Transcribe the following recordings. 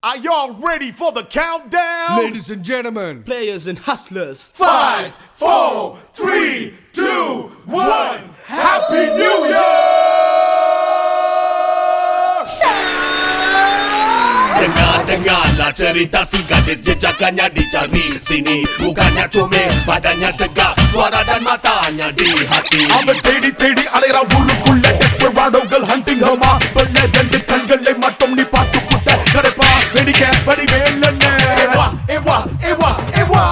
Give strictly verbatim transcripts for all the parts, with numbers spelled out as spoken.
Are y'all ready for the countdown? Ladies and gentlemen, players and hustlers. Five, four, three, two, one. Happy New Year! Dengar-dengarlah cerita si gadis jejakannya dicari sini. Bukannya comel, badannya tegak, suara dan matanya di hati. அவன் தேடி தேடி அலைறா ஊருக்குள்ள டெஸ்பராடோகள் hunting ஹமா பல்ல ரெண்டு கண்களை மட்டும் நீ பார்த்து புட்ட கரைப்பா வெடிக்க வடிவேலன்னு ஏவா ஏவா ஏவா ஏவா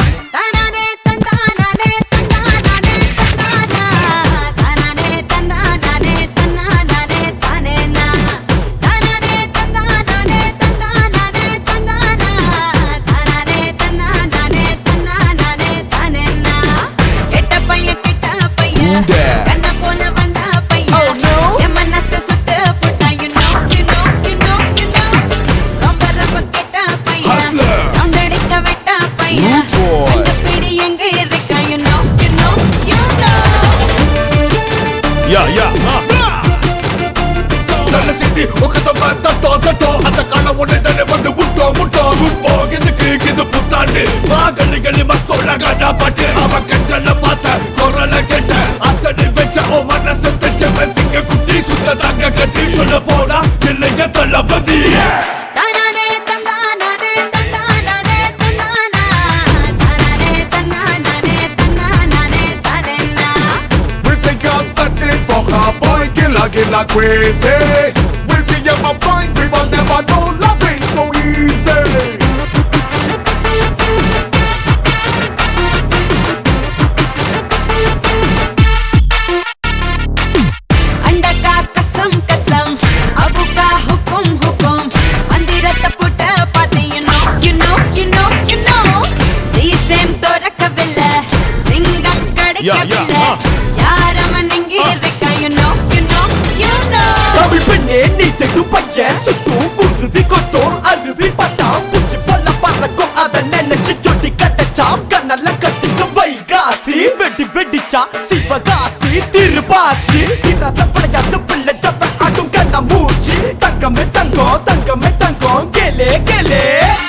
Yeah, yeah, uh. நல்ல செய்தி ஒக்கத்தொக்க தட்டோ தட்டோ அந்த கால ஒன்றை தானே வந்து முட்டோ முட்டோ முப்போ இதுக்கு இது புத்தாண்டு மாகலி களி மசோல காடா பாட்டு அவ கண்களை பார்த்த குரலை கேட்ட அசடி வச்ச ஓ மனசு தச்ச சிங்க குட்டி சுத்த தாங்க கட்டி சொல்ல போனா இல்லைங்க தளபதி for her boy, killer, killer crazy. Will she ever find we will never know loving so easy. Andaka kasam kasam, abu ka hukum hukum. Andirata putta paati, you know, you know, you know, you know. See same to rakavilla, singam kadikavilla. You know, you know, you know. Kami penye ni tedu payen sutu kurvi kotor arvi patam puchi pala para ko ada nenachi jodi katacham kanala katika vaigasi vedi vedicha sivagasi tirpachi ida tapaya tapilla japa adum kana muuchi tangame tango tangame tango gele gele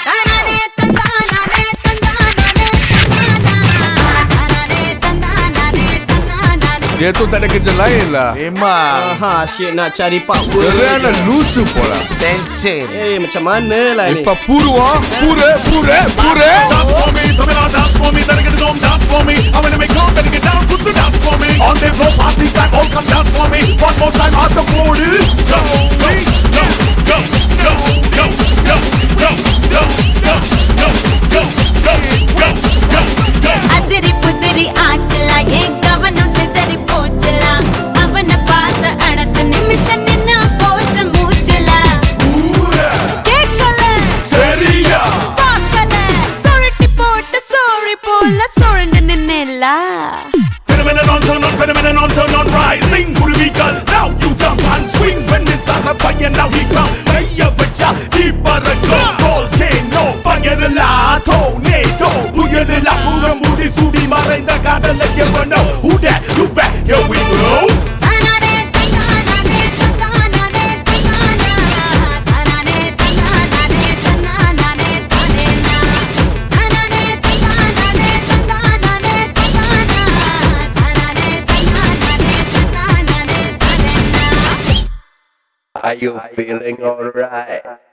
dia tu tak ada kerja lain lah. Memang. Ha, asyik nak cari power. Dia nak lusu pula. Tension. Eh, macam mana lah ni? Lepas puru ah, pura, pura, pura. Dance for me, come on, dance for me, then get it dance for me. I'm gonna make love, then get down, put the dance for me. On the floor, party time, all come dance for me. One more time, out the body. Go, go, go, go, go, go, go, go, go, go, go, go, go, go, go, go. Adiri pudiri aachla, ye gavanam sidari pochla. Avana paatha adatha nimisha ninna pocha moochla. Pura, Kekala, seriya, paakala. Sorry ti pota, sorry pola, sorry ninnilla. Phenomenon on turn on, phenomenon on turn on, rising kurvikal. Now you jump and swing when it's on the fire. Now he come, maya bacha, he barako. Volcano, fire la, tornado, booyah la, pura moody sudi marainda kadala yevano. Who that? You back? Here we go. Are you feeling alright?